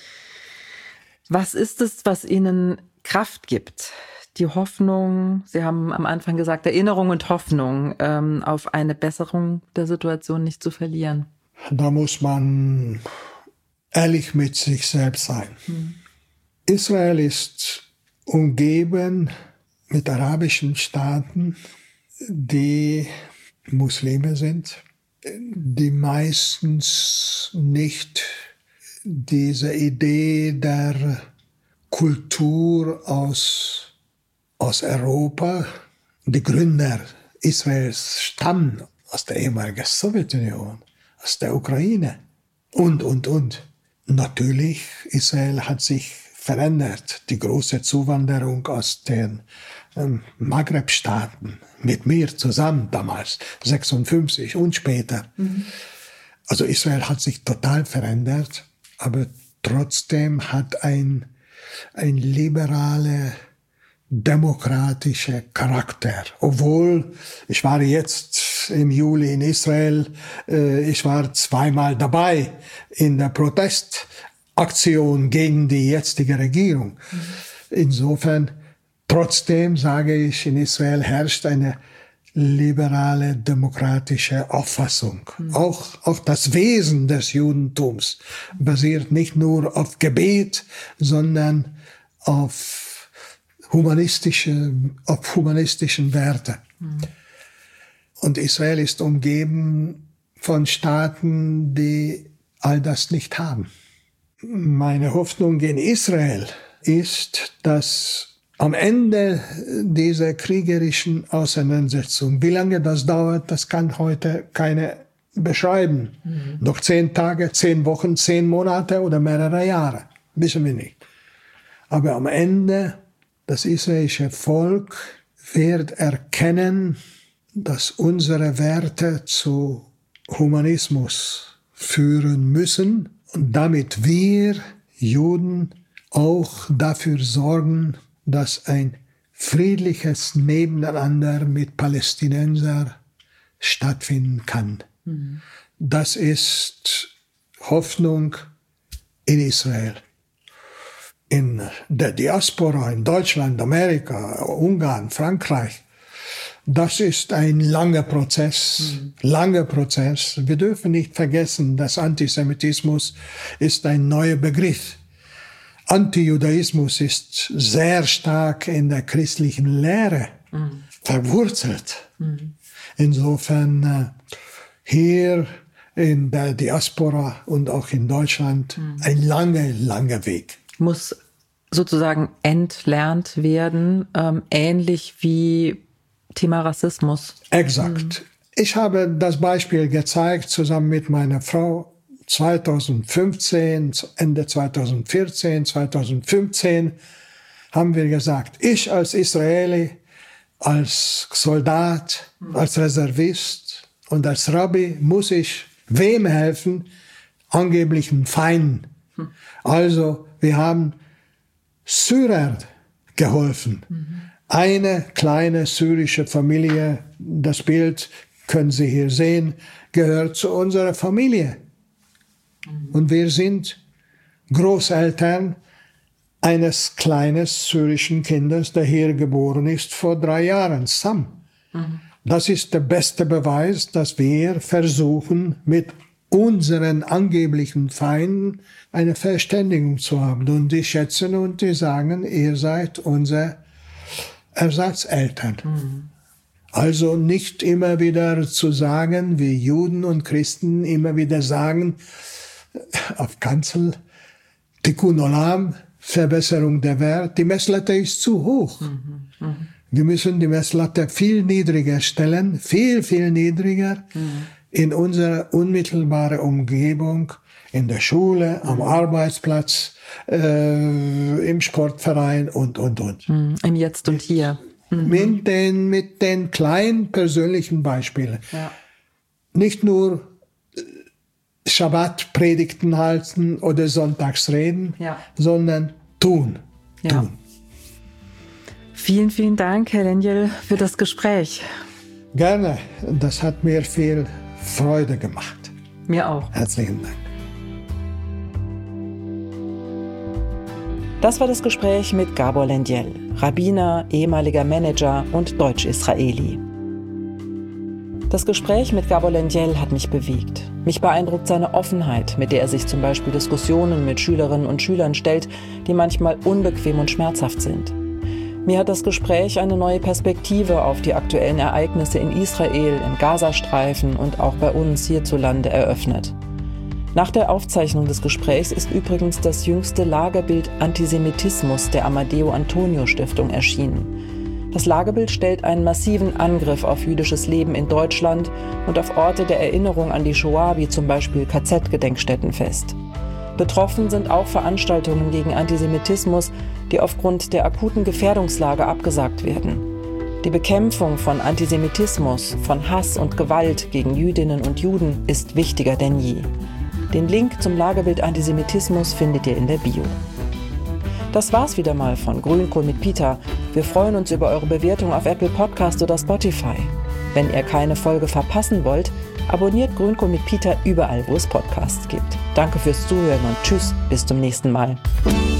S1: Was ist es, was Ihnen Kraft gibt? Die Hoffnung, Sie haben am Anfang gesagt, Erinnerung und Hoffnung, ähm, auf eine Besserung der Situation nicht zu verlieren.
S2: Da muss man ehrlich mit sich selbst sein. Mhm. Israel ist umgeben mit arabischen Staaten, die Muslime sind, die meistens nicht diese Idee der Kultur aus, aus Europa, die Gründer Israels stammen aus der ehemaligen Sowjetunion, aus der Ukraine und, und, und. Natürlich, Israel hat sich verändert. Die große Zuwanderung aus den ähm, Maghreb-Staaten mit mir zusammen damals, sechsundfünfzig und später. Mhm. Also Israel hat sich total verändert, aber trotzdem hat ein, ein liberaler, demokratischer Charakter. Obwohl, ich war jetzt im Juli in Israel, äh, ich war zweimal dabei in der Protestaktion gegen die jetzige Regierung. Mhm. Insofern, trotzdem sage ich, in Israel herrscht eine liberale, demokratische Auffassung. Mhm. Auch, auch das Wesen des Judentums basiert nicht nur auf Gebet, sondern auf humanistische, auf humanistischen Werte. Mhm. Und Israel ist umgeben von Staaten, die all das nicht haben. Meine Hoffnung in Israel ist, dass am Ende dieser kriegerischen Auseinandersetzung, wie lange das dauert, das kann heute keiner beschreiben. Mhm. Noch zehn Tage, zehn Wochen, zehn Monate oder mehrere Jahre, wissen wir nicht. Aber am Ende, das israelische Volk wird erkennen, dass unsere Werte zu Humanismus führen müssen und damit wir Juden auch dafür sorgen, dass ein friedliches Nebeneinander mit Palästinensern stattfinden kann. Mhm. Das ist Hoffnung in Israel. In der Diaspora, in Deutschland, Amerika, Ungarn, Frankreich, das ist ein langer Prozess, mhm. langer Prozess. Wir dürfen nicht vergessen, dass Antisemitismus ist ein neuer Begriff. Antijudaismus ist sehr stark in der christlichen Lehre mhm. verwurzelt. Mhm. Insofern äh, hier in der Diaspora und auch in Deutschland mhm. ein langer, langer Weg.
S1: Muss sozusagen entlernt werden, ähm, ähnlich wie Thema Rassismus.
S2: Exakt. Mhm. Ich habe das Beispiel gezeigt zusammen mit meiner Frau zweitausendfünfzehn, Ende zweitausendvierzehn, zweitausendfünfzehn haben wir gesagt, ich als Israeli, als Soldat, als Reservist und als Rabbi muss ich wem helfen? Angeblichen Feinden. Also wir haben Syrern geholfen. Mhm. Eine kleine syrische Familie, das Bild können Sie hier sehen, gehört zu unserer Familie. Und wir sind Großeltern eines kleinen syrischen Kindes, der hier geboren ist, vor drei Jahren, Sam. Mhm. Das ist der beste Beweis, dass wir versuchen, mit unseren angeblichen Feinden eine Verständigung zu haben. Und die schätzen und die sagen, ihr seid unsere Ersatzeltern. Mhm. Also nicht immer wieder zu sagen, wie Juden und Christen immer wieder sagen, auf Kanzel, Tikkun Olam, Verbesserung der Welt, die Messlatte ist zu hoch. Mhm, mh. Wir müssen die Messlatte viel niedriger stellen, viel, viel niedriger mhm. in unserer unmittelbaren Umgebung, in der Schule, mhm. am Arbeitsplatz, äh, im Sportverein und, und, und.
S1: Mhm. Im Jetzt und Hier. Mhm.
S2: Mit den, mit den kleinen persönlichen Beispielen. Ja. Nicht nur Schabbat-Predigten halten oder Sonntagsreden, ja. sondern tun.
S1: Ja.
S2: tun.
S1: Vielen, vielen Dank, Herr Lengyel, für das Gespräch.
S2: Gerne. Das hat mir viel Freude gemacht.
S1: Mir auch.
S2: Herzlichen Dank.
S1: Das war das Gespräch mit Gabor Lengyel, Rabbiner, ehemaliger Manager und Deutsch-Israeli. Das Gespräch mit Gabor Lengyel hat mich bewegt. Mich beeindruckt seine Offenheit, mit der er sich zum Beispiel Diskussionen mit Schülerinnen und Schülern stellt, die manchmal unbequem und schmerzhaft sind. Mir hat das Gespräch eine neue Perspektive auf die aktuellen Ereignisse in Israel, im Gazastreifen und auch bei uns hierzulande eröffnet. Nach der Aufzeichnung des Gesprächs ist übrigens das jüngste Lagebild Antisemitismus der Amadeo-Antonio-Stiftung erschienen. Das Lagebild stellt einen massiven Angriff auf jüdisches Leben in Deutschland und auf Orte der Erinnerung an die Shoah, wie zum Beispiel K Z-Gedenkstätten fest. Betroffen sind auch Veranstaltungen gegen Antisemitismus, die aufgrund der akuten Gefährdungslage abgesagt werden. Die Bekämpfung von Antisemitismus, von Hass und Gewalt gegen Jüdinnen und Juden ist wichtiger denn je. Den Link zum Lagebild Antisemitismus findet ihr in der Bio. Das war's wieder mal von Grünkohl mit Peter. Wir freuen uns über eure Bewertung auf Apple Podcast oder Spotify. Wenn ihr keine Folge verpassen wollt, abonniert Grünkohl mit Peter überall, wo es Podcasts gibt. Danke fürs Zuhören und tschüss, bis zum nächsten Mal.